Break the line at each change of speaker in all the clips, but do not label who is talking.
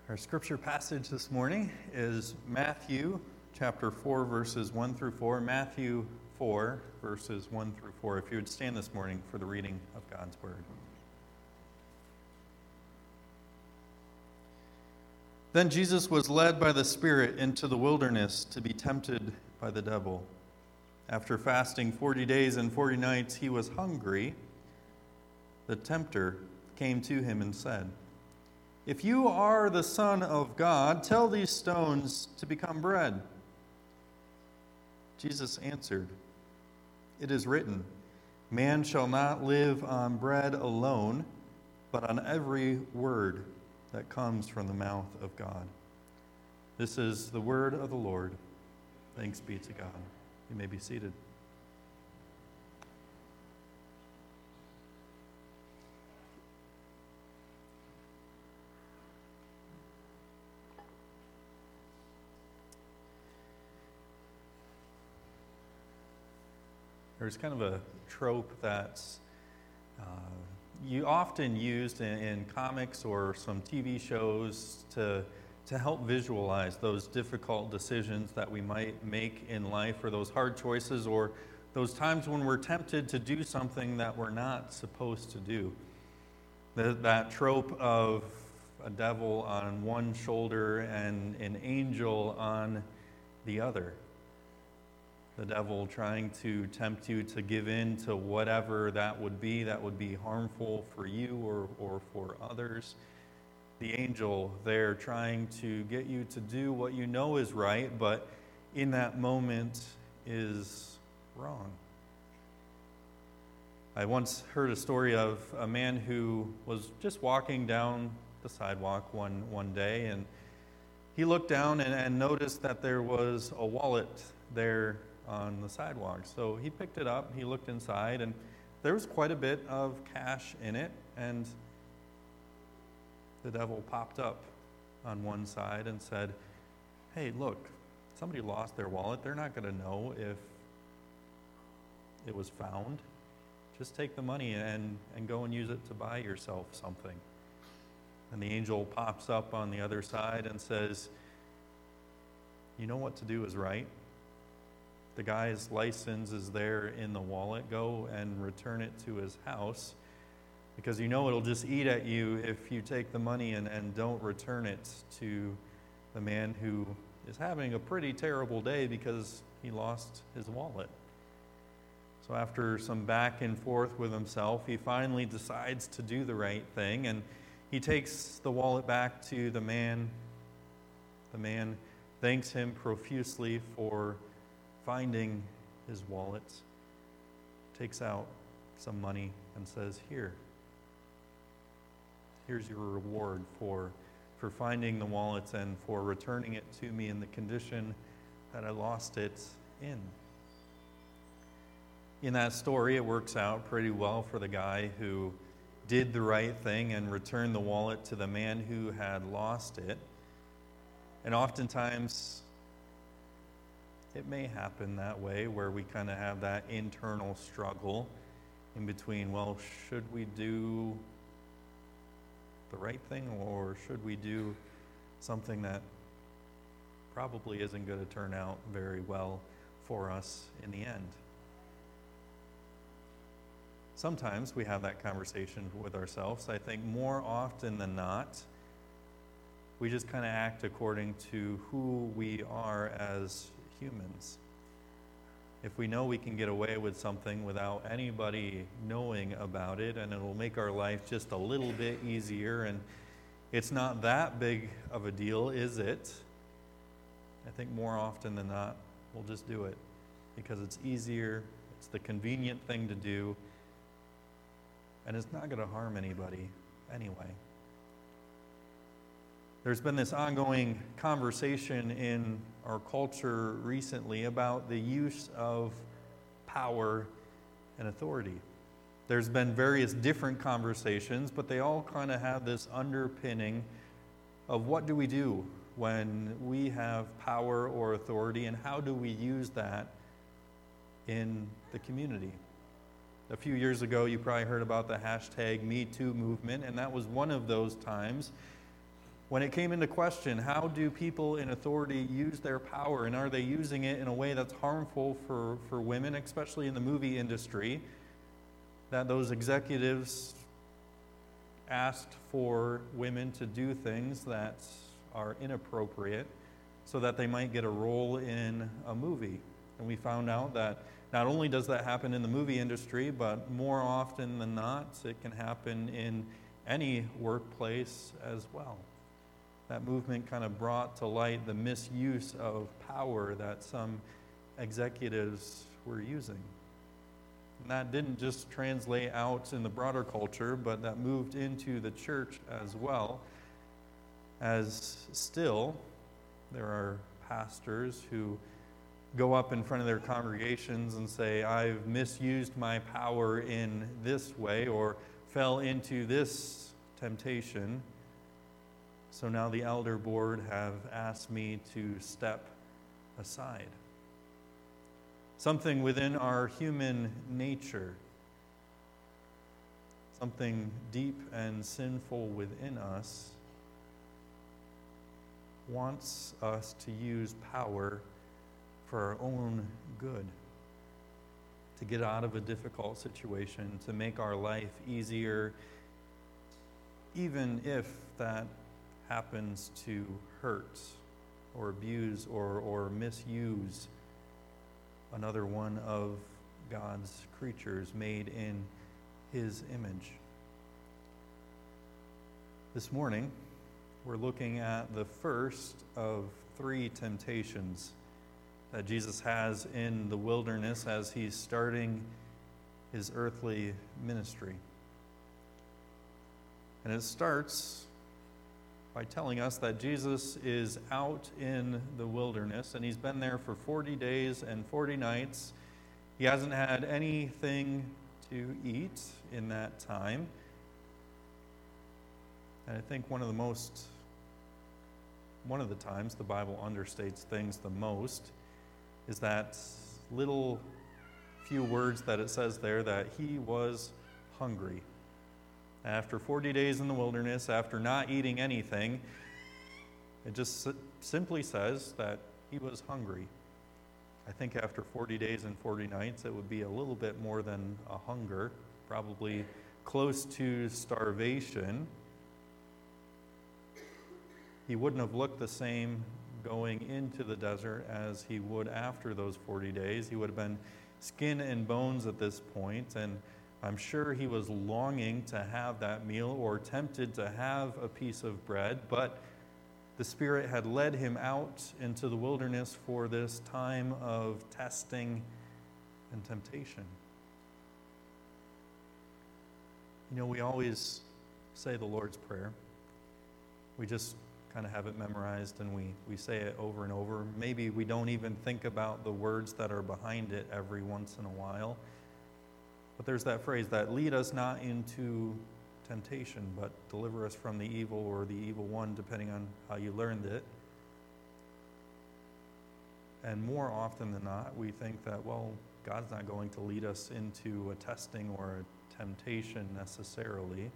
Our scripture passage this morning is Matthew chapter 4, verses 1 through 4. Matthew 4, verses 1 through 4. If you would stand this morning for the reading of God's word. Then Jesus was led by the Spirit into the wilderness to be tempted by the devil. After fasting 40 days and 40 nights, he was hungry. The tempter came to him and said, "If you are the Son of God, tell these stones to become bread." Jesus answered, "It is written, 'Man shall not live on bread alone, but on every word that comes from the mouth of God.'" This is the word of the Lord. Thanks be to God. You may be seated. There's kind of a trope that's you often used in comics or some TV shows to help visualize those difficult decisions that we might make in life, or those hard choices, or those times when we're tempted to do something that we're not supposed to do. That trope of a devil on one shoulder and an angel on the other. The devil trying to tempt you to give in to whatever that would be harmful for you or for others. The angel there trying to get you to do what you know is right, but in that moment is wrong. I once heard a story of a man who was just walking down the sidewalk one day, and he looked down and noticed that there was a wallet there on the sidewalk. So he picked it up, he looked inside, and there was quite a bit of cash in it, and the devil popped up on one side and said, "Hey, look, somebody lost their wallet. They're not going to know if it was found. Just take the money and go and use it to buy yourself something." And the angel pops up on the other side and says, "You know what to do is right. The guy's license is there in the wallet. Go and return it to his house, because you know it'll just eat at you if you take the money and don't return it to the man who is having a pretty terrible day because he lost his wallet." So after some back and forth with himself, he finally decides to do the right thing, and he takes the wallet back to the man. The man thanks him profusely for finding his wallet, takes out some money and says, Here's your reward for finding the wallet and for returning it to me in the condition that I lost it in." In that story, it works out pretty well for the guy who did the right thing and returned the wallet to the man who had lost it. And oftentimes, it may happen that way, where we kind of have that internal struggle in between, well, should we do the right thing, or should we do something that probably isn't going to turn out very well for us in the end? Sometimes we have that conversation with ourselves. I think more often than not, we just kind of act according to who we are as humans. If we know we can get away with something without anybody knowing about it, and it'll make our life just a little bit easier, and it's not that big of a deal, is it? I think more often than not, we'll just do it because it's easier, it's the convenient thing to do, and it's not going to harm anybody anyway. There's been this ongoing conversation in our culture recently about the use of power and authority. There's been various different conversations, but they all kind of have this underpinning of what do we do when we have power or authority, and how do we use that in the community. A few years ago, you probably heard about the hashtag #MeToo movement, and that was one of those times When it came into question, how do people in authority use their power, and are they using it in a way that's harmful for women, especially in the movie industry, that those executives asked for women to do things that are inappropriate so that they might get a role in a movie. And we found out that not only does that happen in the movie industry, but more often than not, it can happen in any workplace as well. That movement kind of brought to light the misuse of power that some executives were using. And that didn't just translate out in the broader culture, but that moved into the church as well, as still there are pastors who go up in front of their congregations and say, I've misused my power in this way or fell into this temptation. So now the elder board have asked me to step aside. Something within our human nature, something deep and sinful within us, wants us to use power for our own good, to get out of a difficult situation, to make our life easier, even if that happens to hurt or abuse or misuse another one of God's creatures made in His image. This morning, we're looking at the first of 3 temptations that Jesus has in the wilderness as He's starting His earthly ministry. And it starts by telling us that Jesus is out in the wilderness, and He's been there for 40 days and 40 nights. He hasn't had anything to eat in that time. And I think one of the times the Bible understates things the most is that little few words that it says there, that He was hungry. After 40 days in the wilderness, after not eating anything, it just simply says that He was hungry. I think after 40 days and 40 nights, it would be a little bit more than a hunger, probably close to starvation. He wouldn't have looked the same going into the desert as He would after those 40 days. He would have been skin and bones at this point, and I'm sure He was longing to have that meal or tempted to have a piece of bread, but the Spirit had led Him out into the wilderness for this time of testing and temptation. You know, we always say the Lord's Prayer. We just kind of have it memorized and we say it over and over. Maybe we don't even think about the words that are behind it every once in a while. But there's that phrase that lead us not into temptation, but deliver us from the evil or the evil one, depending on how you learned it. And more often than not, we think that, well, God's not going to lead us into a testing or a temptation necessarily.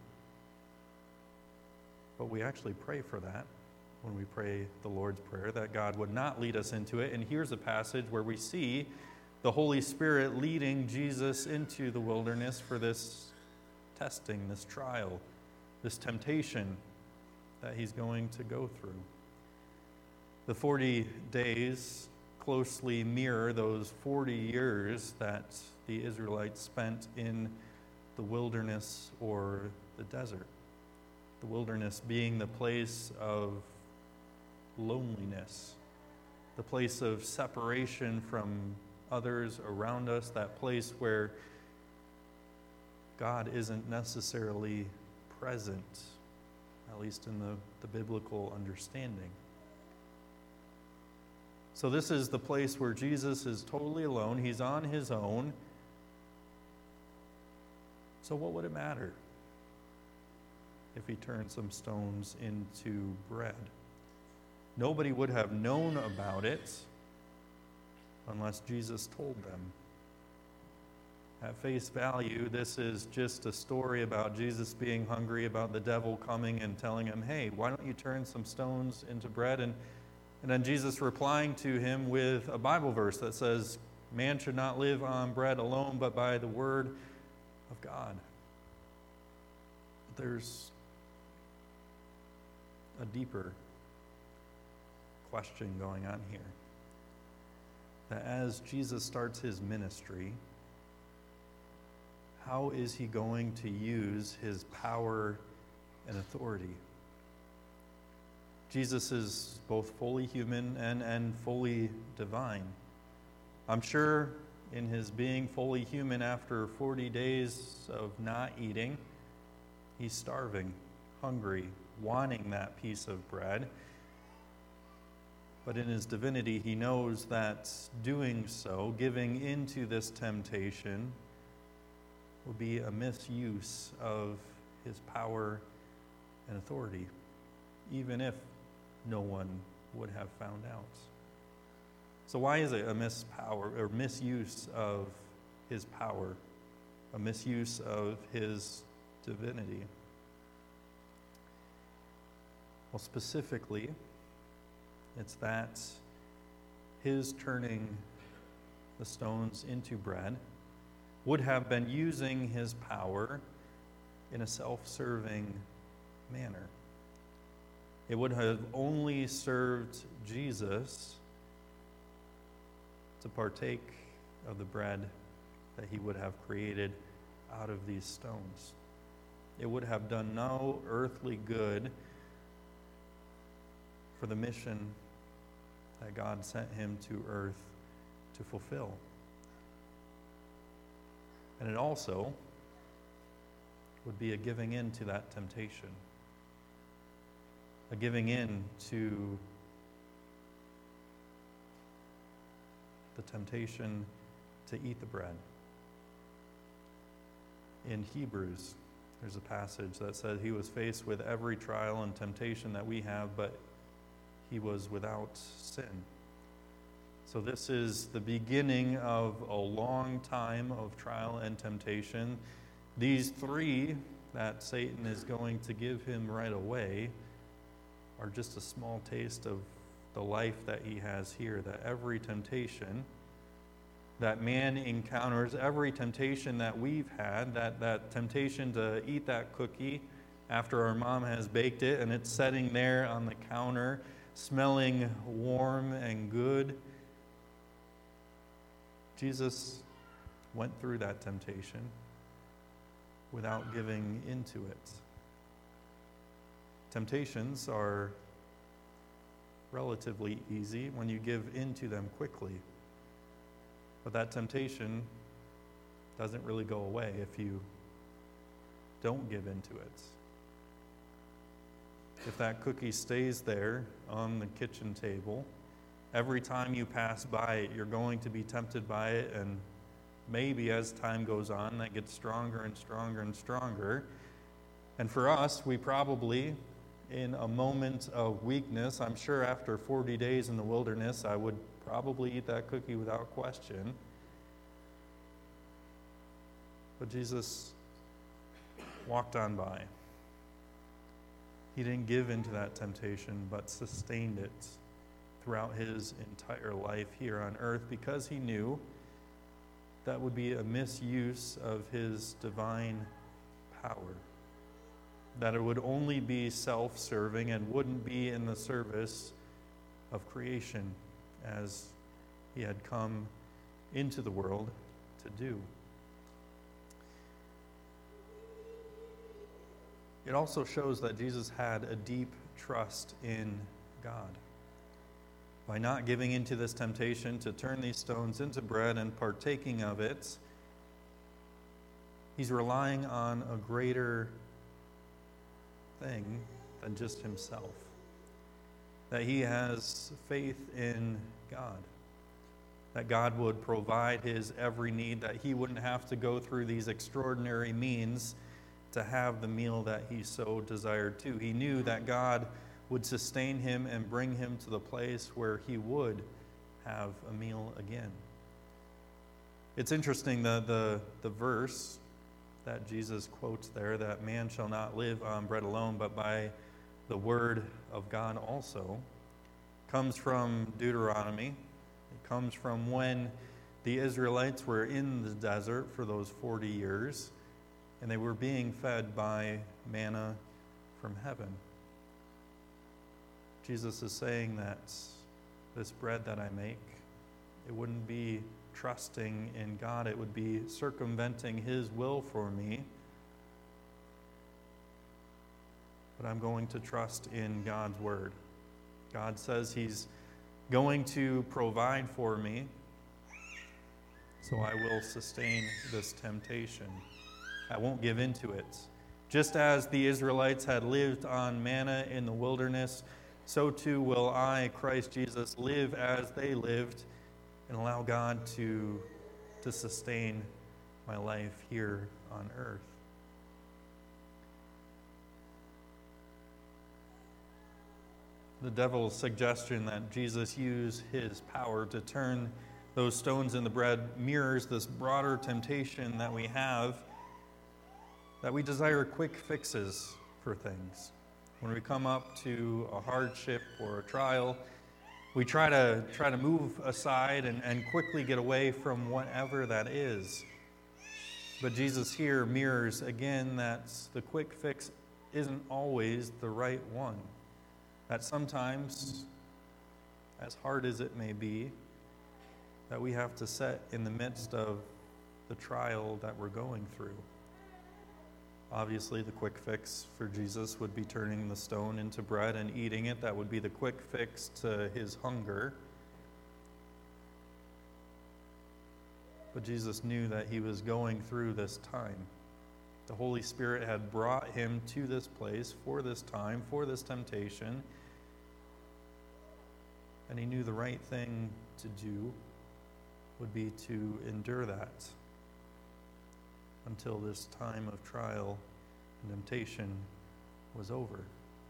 But we actually pray for that when we pray the Lord's Prayer, that God would not lead us into it. And here's a passage where we see the Holy Spirit leading Jesus into the wilderness for this testing, this trial, this temptation that He's going to go through. The 40 days closely mirror those 40 years that the Israelites spent in the wilderness or the desert. The wilderness being the place of loneliness, the place of separation from others around us, that place where God isn't necessarily present, at least in the biblical understanding. So this is the place where Jesus is totally alone. He's on His own. So what would it matter if He turned some stones into bread? Nobody would have known about it unless Jesus told them. At face value, this is just a story about Jesus being hungry, about the devil coming and telling him, hey, why don't you turn some stones into bread? And then Jesus replying to him with a Bible verse that says, man should not live on bread alone, but by the word of God. There's a deeper question going on here. That as Jesus starts his ministry, how is he going to use his power and authority? Jesus is both fully human and fully divine. I'm sure in his being fully human, after 40 days of not eating, he's starving, hungry, wanting that piece of bread. But in his divinity, he knows that doing so, giving into this temptation, will be a misuse of his power and authority, even if no one would have found out. So why is it a misuse of his power, a misuse of his divinity? Well, specifically, it's that his turning the stones into bread would have been using his power in a self-serving manner. It would have only served Jesus to partake of the bread that he would have created out of these stones. It would have done no earthly good for the mission that God sent him to earth to fulfill. And it also would be a giving in to that temptation, a giving in to the temptation to eat the bread. In Hebrews, there's a passage that says he was faced with every trial and temptation that we have, but he was without sin. So this is the beginning of a long time of trial and temptation. These three that Satan is going to give him right away are just a small taste of the life that he has here, that every temptation that man encounters, every temptation that we've had, that temptation to eat that cookie after our mom has baked it and it's sitting there on the counter, smelling warm and good. Jesus went through that temptation without giving into it. Temptations are relatively easy when you give into them quickly. But that temptation doesn't really go away if you don't give into it. If that cookie stays there on the kitchen table, every time you pass by it, you're going to be tempted by it, and maybe as time goes on, that gets stronger and stronger and stronger. And for us, we probably, in a moment of weakness, I'm sure after 40 days in the wilderness, I would probably eat that cookie without question. But Jesus walked on by. He didn't give into that temptation, but sustained it throughout his entire life here on earth, because he knew that would be a misuse of his divine power, that it would only be self-serving and wouldn't be in the service of creation as he had come into the world to do. It also shows that Jesus had a deep trust in God. By not giving into this temptation to turn these stones into bread and partaking of it, he's relying on a greater thing than just himself. That he has faith in God. That God would provide his every need, that he wouldn't have to go through these extraordinary means to have the meal that he so desired to. He knew that God would sustain him and bring him to the place where he would have a meal again. It's interesting the verse that Jesus quotes there, that man shall not live on bread alone, but by the word of God also, comes from Deuteronomy. It comes from when the Israelites were in the desert for those 40 years, and they were being fed by manna from heaven. Jesus is saying that this bread that I make, it wouldn't be trusting in God, it would be circumventing His will for me. But I'm going to trust in God's word. God says He's going to provide for me, so I will sustain this temptation. I won't give in to it. Just as the Israelites had lived on manna in the wilderness, so too will I, Christ Jesus, live as they lived and allow God to sustain my life here on earth. The devil's suggestion that Jesus use His power to turn those stones into bread mirrors this broader temptation that we have, that we desire quick fixes for things. When we come up to a hardship or a trial, we try to move aside and quickly get away from whatever that is. But Jesus here mirrors again that the quick fix isn't always the right one. That sometimes, as hard as it may be, that we have to set in the midst of the trial that we're going through. Obviously, the quick fix for Jesus would be turning the stone into bread and eating it. That would be the quick fix to His hunger. But Jesus knew that He was going through this time. The Holy Spirit had brought Him to this place for this time, for this temptation. And He knew the right thing to do would be to endure that until this time of trial and temptation was over.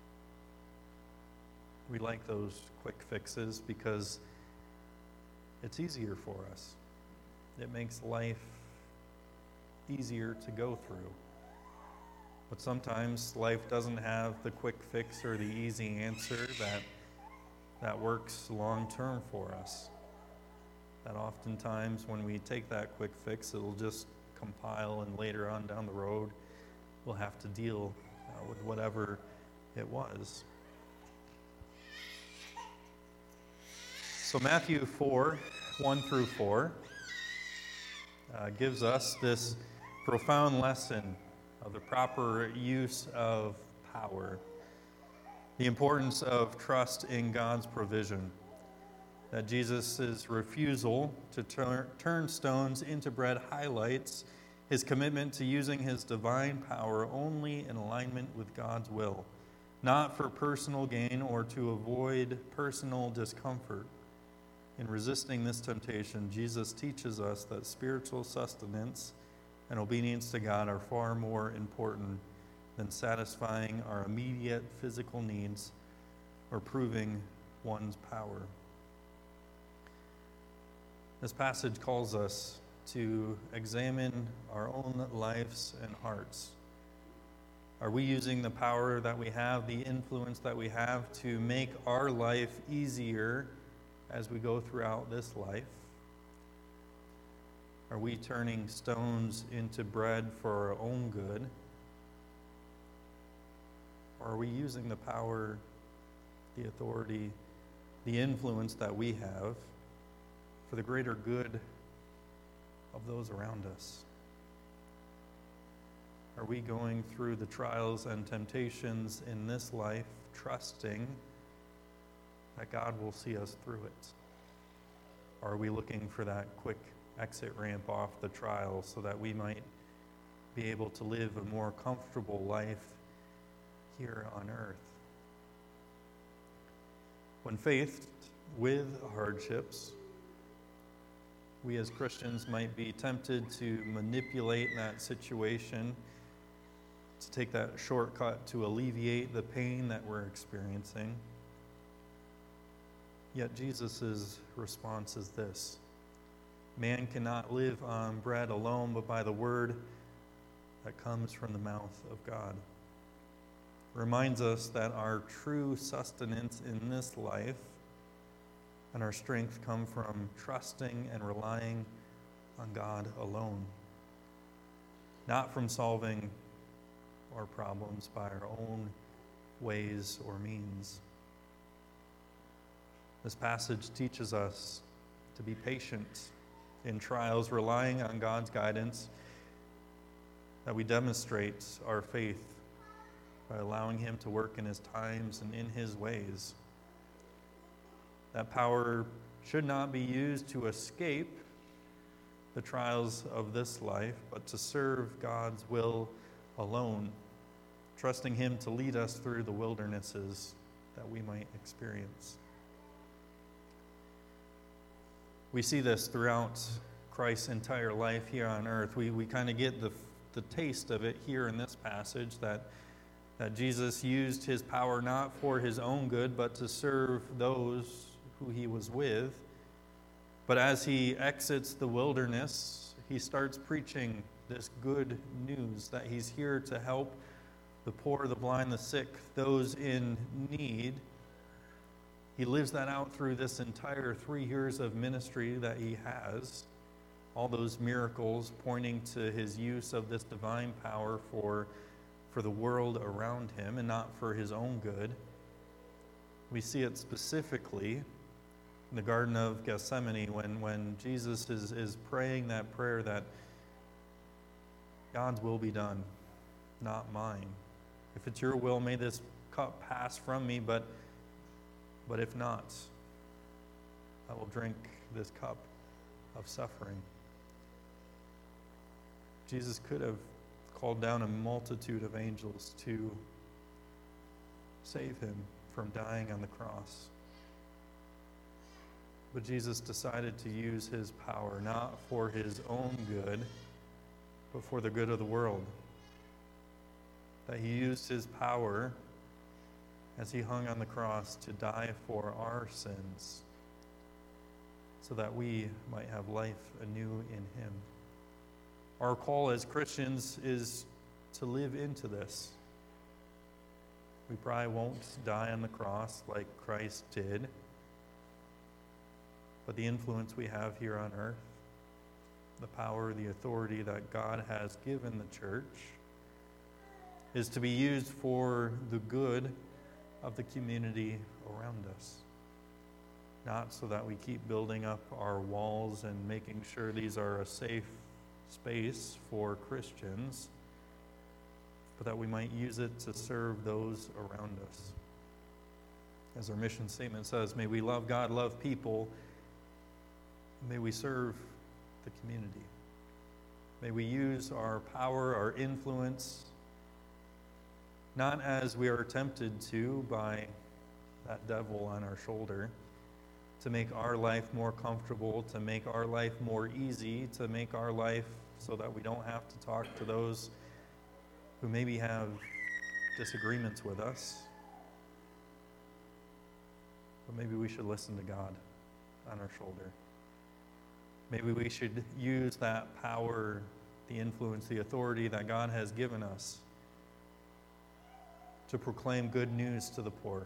We like those quick fixes because it's easier for us. It makes life easier to go through. But sometimes life doesn't have the quick fix or the easy answer that works long term for us. That oftentimes when we take that quick fix, it'll just compile, and later on down the road, we'll have to deal with whatever it was. So Matthew 4, 1 through 4, gives us this profound lesson of the proper use of power, the importance of trust in God's provision, that Jesus' refusal to turn stones into bread highlights His commitment to using His divine power only in alignment with God's will, not for personal gain or to avoid personal discomfort. In resisting this temptation, Jesus teaches us that spiritual sustenance and obedience to God are far more important than satisfying our immediate physical needs or proving one's power. This passage calls us to examine our own lives and hearts. Are we using the power that we have, the influence that we have, to make our life easier as we go throughout this life? Are we turning stones into bread for our own good? Or are we using the power, the authority, the influence that we have for the greater good of those around us? Are we going through the trials and temptations in this life, trusting that God will see us through it? Or are we looking for that quick exit ramp off the trial so that we might be able to live a more comfortable life here on earth? When faced with hardships, we as Christians might be tempted to manipulate that situation, to take that shortcut to alleviate the pain that we're experiencing. Yet Jesus' response is this: Man cannot live on bread alone, but by the word that comes from the mouth of God. Reminds us that our true sustenance in this life and our strength come from trusting and relying on God alone, not from solving our problems by our own ways or means. This passage teaches us to be patient in trials, relying on God's guidance, that we demonstrate our faith by allowing Him to work in His times and in His ways. That power should not be used to escape the trials of this life, but to serve God's will alone, trusting Him to lead us through the wildernesses that we might experience. We see this throughout Christ's entire life here on earth. We kind of get the taste of it here in this passage, that Jesus used His power not for His own good, but to serve those who He was with. But as He exits the wilderness, He starts preaching this good news that He's here to help the poor, the blind, the sick, those in need. He lives that out through this entire 3 years of ministry that He has. All those miracles pointing to His use of this divine power for the world around Him and not for His own good. We see it specifically in the Garden of Gethsemane when Jesus is praying that prayer that God's will be done, not mine. If it's your will, may this cup pass from me, but if not, I will drink this cup of suffering. Jesus could have called down a multitude of angels to save Him from dying on the cross. But Jesus decided to use His power not for His own good, but for the good of the world. That He used His power as He hung on the cross to die for our sins, so that we might have life anew in Him. Our call as Christians is to live into this. We probably won't die on the cross like Christ did, but the influence we have here on earth, the power, the authority that God has given the church, is to be used for the good of the community around us. Not so that we keep building up our walls and making sure these are a safe space for Christians, but that we might use it to serve those around us. As our mission statement says, may we love God, love people, may we serve the community. May we use our power, our influence, not as we are tempted to by that devil on our shoulder, to make our life more comfortable, to make our life more easy, to make our life so that we don't have to talk to those who maybe have disagreements with us. But maybe we should listen to God on our shoulder. Maybe we should use that power, the influence, the authority that God has given us to proclaim good news to the poor,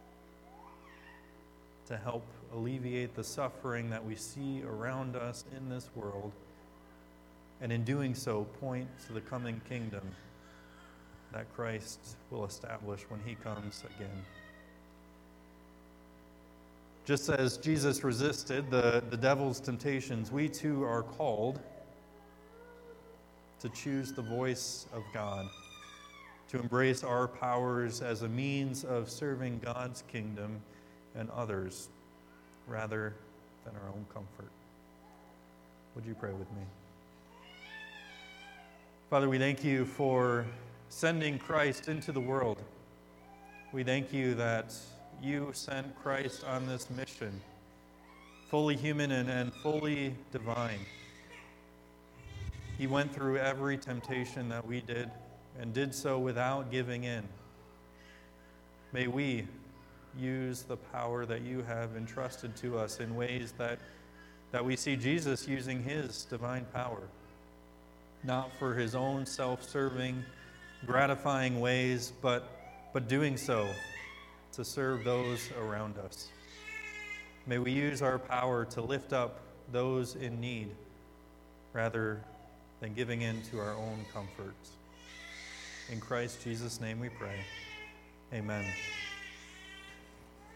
to help alleviate the suffering that we see around us in this world, and in doing so, point to the coming kingdom that Christ will establish when He comes again. Just as Jesus resisted the devil's temptations, we too are called to choose the voice of God, to embrace our powers as a means of serving God's kingdom and others, rather than our own comfort. Would you pray with me? Father, we thank You for sending Christ into the world. We thank You that You sent Christ on this mission, fully human and fully divine. He went through every temptation that we did, and did so without giving in. May we use the power that You have entrusted to us in ways that that we see Jesus using his divine power, not for his own self-serving, gratifying ways, but doing so to serve those around us. May we use our power to lift up those in need rather than giving in to our own comforts. In Christ Jesus' name we pray. Amen.